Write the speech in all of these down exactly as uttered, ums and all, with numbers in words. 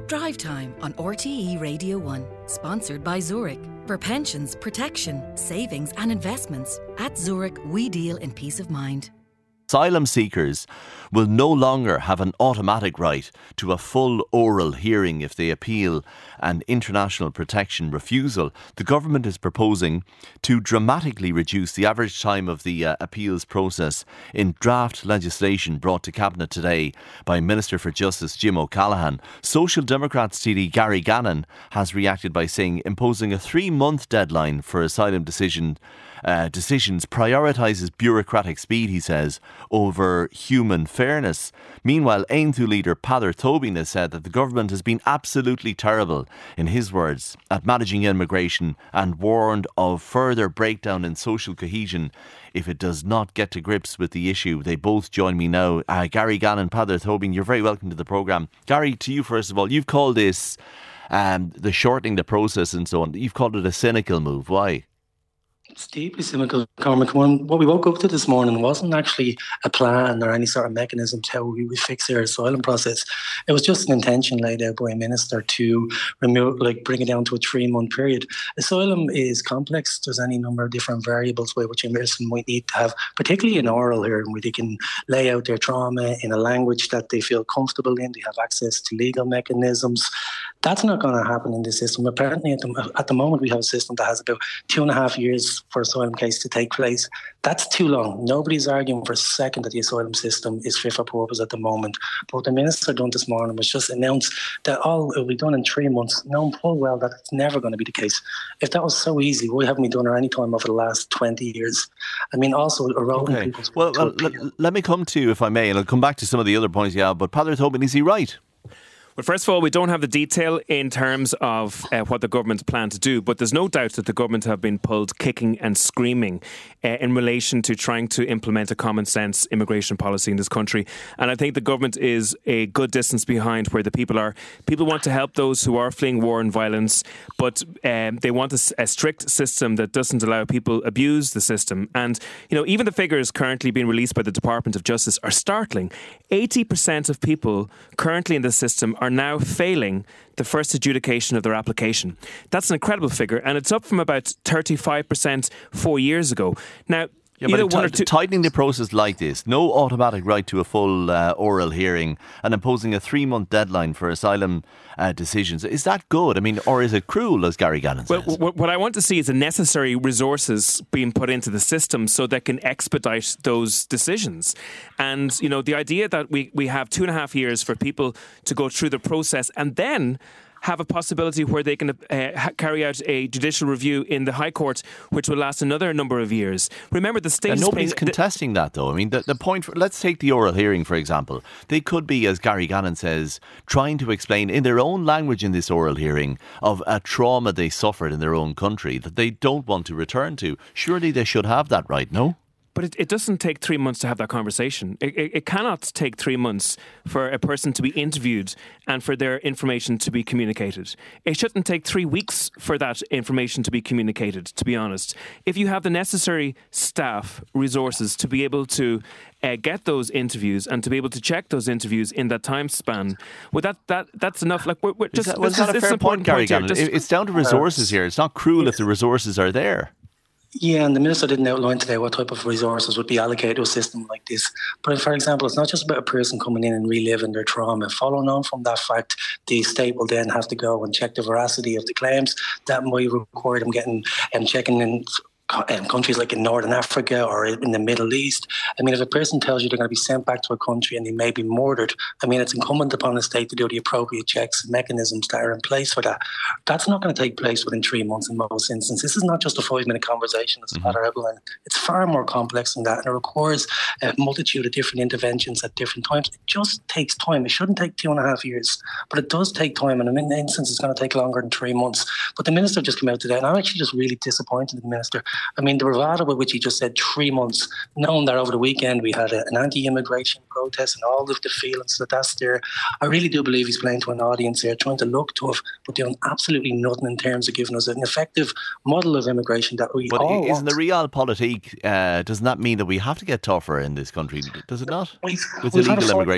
Drive Time on R T E Radio one, sponsored by Zurich. For pensions, protection, savings and investments, at Zurich we deal in peace of mind. Asylum seekers will no longer have an automatic right to a full oral hearing if they appeal an international protection refusal. The government is proposing to dramatically reduce the average time of the uh, appeals process in draft legislation brought to Cabinet today by Minister for Justice Jim O'Callaghan. Social Democrats T D Gary Gannon has reacted by saying imposing a three-month deadline for asylum decision Uh, decisions prioritises bureaucratic speed, he says, over human fairness. Meanwhile, Aontú leader Peadar Tóibín has said that the government has been absolutely terrible, in his words, at managing immigration and warned of further breakdown in social cohesion if it does not get to grips with the issue. They both join me now. Uh, Gary Gannon, Peadar Tóibín, you're very welcome to the programme. Gary, to you first of all, you've called this um, the shortening the process and so on. You've called it a cynical move. Why? It's deeply cynical, Cormac. What we woke up to this morning wasn't actually a plan or any sort of mechanism to how we would fix our asylum process. It was just an intention laid out by a minister to remove, like, bring it down to a three-month period. Asylum is complex. There's any number of different variables by which a person might need to have, particularly an oral hearing, where they can lay out their trauma in a language that they feel comfortable in. They have access to legal mechanisms. That's not going to happen in this system. Apparently, at the, at the moment, we have a system that has about two and a half years for asylum case to take place. That's too long. Nobody's arguing for a second that the asylum system is fit for purpose at the moment. But what the minister done this morning was just announce that all it will be done in three months, knowing full well that it's never going to be the case. If that was so easy, why haven't we done it any time over the last twenty years? I mean, also eroding okay. people's... Well, well l- let me come to you, if I may, and I'll come back to some of the other points you have, but Peadar Tóibín, is he right? Well, first of all, we don't have the detail in terms of uh, what the government plan to do, but there's no doubt that the government have been pulled kicking and screaming uh, in relation to trying to implement a common sense immigration policy in this country. And I think the government is a good distance behind where the people are. People want to help those who are fleeing war and violence, but um, they want a, a strict system that doesn't allow people abuse the system. And, you know, even the figures currently being released by the Department of Justice are startling. eighty percent of people currently in the system are now failing the first adjudication of their application. That's an incredible figure, and it's up from about thirty-five percent four years ago. Now, Yeah, but one t- or two- tightening the process like this, no automatic right to a full uh, oral hearing, and imposing a three-month deadline for asylum uh, decisions, is that good? I mean, or is it cruel, as Gary Gannon says? Well, w- what I want to see is the necessary resources being put into the system so that can expedite those decisions. And, you know, the idea that we, we have two and a half years for people to go through the process and then have a possibility where they can uh, ha- carry out a judicial review in the High Court, which will last another number of years. Remember, the state and is nobody's paying, contesting that, though. I mean, the, the point, for, let's take the oral hearing, for example. They could be, as Gary Gannon says, trying to explain in their own language in this oral hearing of a trauma they suffered in their own country that they don't want to return to. Surely they should have that right, no? But it, it doesn't take three months to have that conversation. It, it, it cannot take three months for a person to be interviewed and for their information to be communicated. It shouldn't take three weeks for that information to be communicated, to be honest. If you have the necessary staff, resources to be able to uh, get those interviews and to be able to check those interviews in that time span, well, that, that that's enough. Like, we're, we're just, is that, well, this, is that this a fair point, Gary point here. Gannon? Just, it's down to resources here. It's not cruel if the resources are there. Yeah, and the minister didn't outline today what type of resources would be allocated to a system like this. But for example, it's not just about a person coming in and reliving their trauma. Following on from that fact, the state will then have to go and check the veracity of the claims. That might require them getting and um, checking in Um, countries like in Northern Africa or in the Middle East. I mean, if a person tells you they're going to be sent back to a country and they may be murdered, I mean, it's incumbent upon the state to do the appropriate checks and mechanisms that are in place for that. That's not going to take place within three months in most instances. This is not just a five-minute conversation, as Father outlined. It's far more complex than that, and it requires a multitude of different interventions at different times. It just takes time. It shouldn't take two and a half years, but it does take time, and in an instance, it's going to take longer than three months. But the minister just came out today, and I'm actually just really disappointed in the minister. I mean, the bravado with which he just said three months, knowing that over the weekend we had a, an anti-immigration protest and all of the feelings that that's there. I really do believe he's playing to an audience here, trying to look tough, but doing absolutely nothing in terms of giving us an effective model of immigration that we but all isn't want. the realpolitik, uh, doesn't that mean that we have to get tougher in this country? Does it not? We've, With we've had a illegal fight- immigration.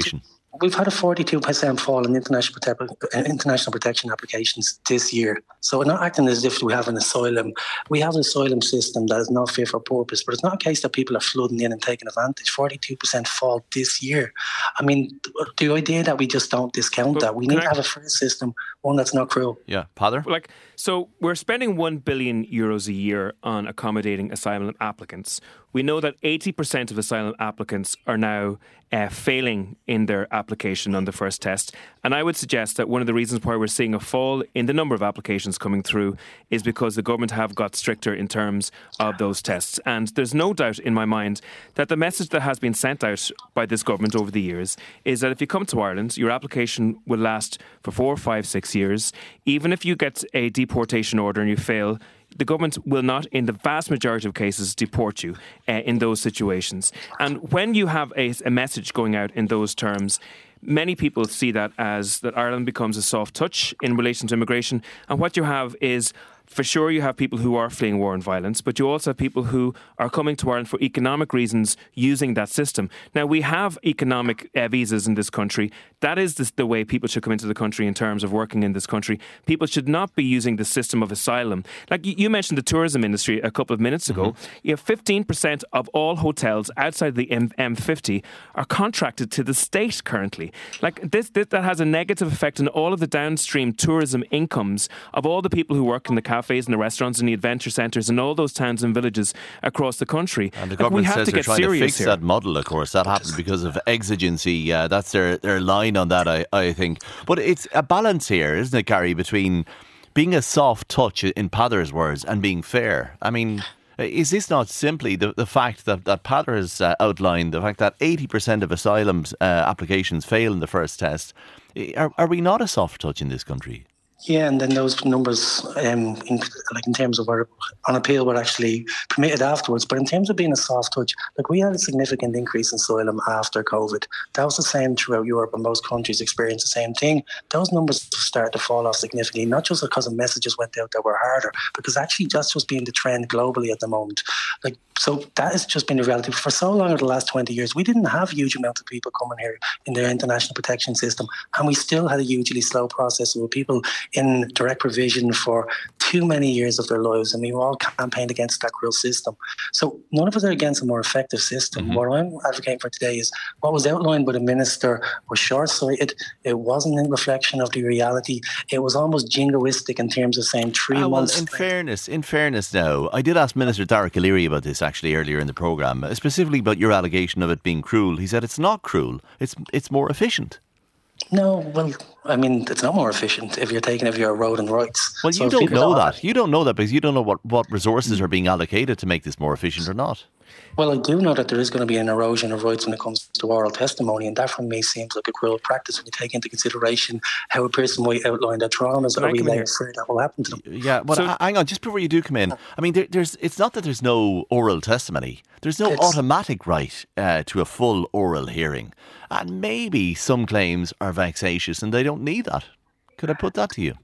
We've had a forty-two percent fall in international, prote- international protection applications this year. So we're not acting as if we have an asylum. We have an asylum system that is not fit for purpose, but it's not a case that people are flooding in and taking advantage. forty-two percent fall this year. I mean, the idea that we just don't discount but that. We need I... to have a fair system, one that's not cruel. Yeah, Peadar? Like, so we're spending one billion euros a year on accommodating asylum applicants. We know that eighty percent of asylum applicants are now uh, failing in their application on the first test. And I would suggest that one of the reasons why we're seeing a fall in the number of applications coming through is because the government have got stricter in terms of those tests. And there's no doubt in my mind that the message that has been sent out by this government over the years is that if you come to Ireland, your application will last for four, five, six years. Even if you get a deportation order and you fail, the government will not, in the vast majority of cases, deport you uh, in those situations. And when you have a, a message going out in those terms, many people see that as that Ireland becomes a soft touch in relation to immigration. And what you have is, for sure, you have people who are fleeing war and violence, but you also have people who are coming to Ireland for economic reasons using that system. Now, we have economic uh, visas in this country. That is the, the way people should come into the country in terms of working in this country. People should not be using the system of asylum. Like you, you mentioned the tourism industry a couple of minutes ago. Mm-hmm. You have fifteen percent of all hotels outside the M fifty are contracted to the state currently. Like this, this, that has a negative effect on all of the downstream tourism incomes of all the people who work in the cafes and the restaurants and the adventure centres and all those towns and villages across the country. And the government like, says they're trying to fix here. that model, of course. That happened because of exigency. Uh, that's their, their line on that, I, I think. But it's a balance here, isn't it, Gary, between being a soft touch, in Peadar's words, and being fair. I mean, is this not simply the, the fact that, that Peadar has uh, outlined, the fact that eighty percent of asylum uh, applications fail in the first test? Are, are we not a soft touch in this country? Yeah, and then those numbers, um, in, like in terms of our on appeal, were actually permitted afterwards. But in terms of being a soft touch, like we had a significant increase in asylum after COVID. That was the same throughout Europe, and most countries experienced the same thing. Those numbers started to fall off significantly, not just because the messages went out that were harder, because actually that's just being the trend globally at the moment. Like so, that has just been a reality. For so long over the last twenty years, we didn't have huge amounts of people coming here in their international protection system, and we still had a hugely slow process with people in direct provision for too many years of their lives, and we all campaigned against that cruel system. So none of us are against a more effective system. Mm-hmm. What I'm advocating for today is what was outlined by the Minister was short-sighted. It wasn't in reflection of the reality. It was almost jingoistic in terms of saying three ah, months. Well, in fairness, in fairness now, I did ask Minister Darragh O'Leary about this actually earlier in the programme, specifically about your allegation of it being cruel. He said it's not cruel, it's it's more efficient. No, well, I mean, it's not more efficient if you're taking if you're eroding rights. Well, so you don't know that. You don't know that because you don't know what, what resources are being allocated to make this more efficient or not. Well, I do know that there is going to be an erosion of rights when it comes to oral testimony, and that for me seems like a cruel practice when you take into consideration how a person might outline their traumas or relay afraid that will happen to them. Yeah, but so, hang on, just before you do come in, I mean, there, there's it's not that there's no oral testimony. There's no automatic right uh, to a full oral hearing. And maybe some claims are vexatious and they don't need that. Could I put that to you?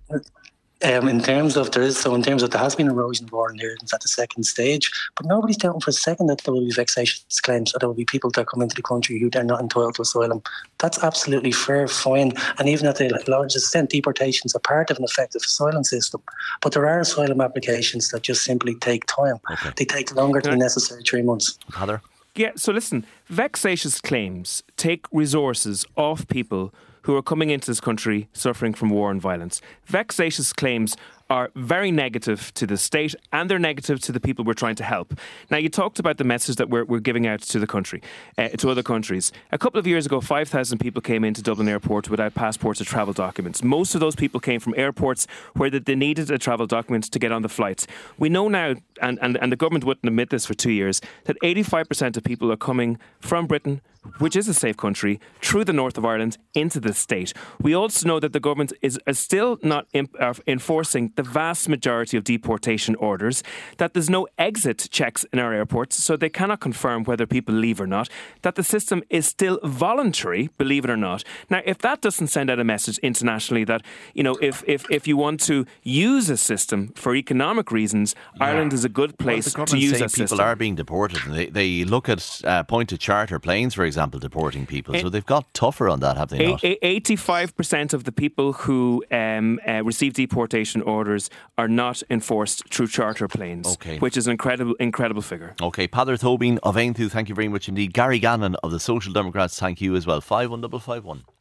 Um, in terms of there is so in terms of there has been erosion of oral hearings at the second stage, but nobody's doubting for a second that there will be vexatious claims or there will be people that come into the country who are not entitled to asylum. That's absolutely fair, fine, and even at the largest extent, deportations are part of an effective asylum system. But there are asylum applications that just simply take time. Okay. They take longer than the necessary three months. Peadar? Yeah, so listen, vexatious claims take resources off people who are coming into this country suffering from war and violence. Vexatious claims are very negative to the state and they're negative to the people we're trying to help. Now, you talked about the message that we're, we're giving out to the country, uh, to other countries. A couple of years ago, five thousand people came into Dublin Airport without passports or travel documents. Most of those people came from airports where they needed a travel document to get on the flights. We know now, and, and, and the government wouldn't admit this for two years, that eighty-five percent of people are coming from Britain, which is a safe country, through the north of Ireland into the state. We also know that the government is, is still not imp- uh, enforcing the vast majority of deportation orders, that there's no exit checks in our airports, so they cannot confirm whether people leave or not, that the system is still voluntary, believe it or not. Now, if that doesn't send out a message internationally that, you know, if if, if you want to use a system for economic reasons, yeah. Ireland is a good place well, to use that system. People are being deported, and they, they look at uh, point to charter planes, for example, example, deporting people. So they've got tougher on that, have they not? eighty-five percent of the people who um, uh, receive deportation orders are not enforced through charter planes, okay. which is an incredible, incredible figure. OK, Padder Tobin of Aonthu, thank you very much indeed. Gary Gannon of the Social Democrats, thank you as well. five one five five one.